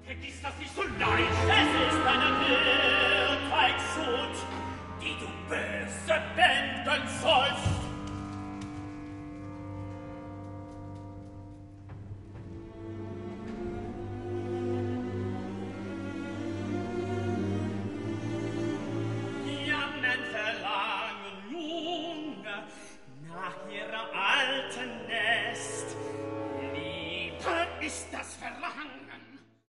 Vergiss das nicht so leicht. Es ist eine Wirtheit schuld, die du böse wenden sollst.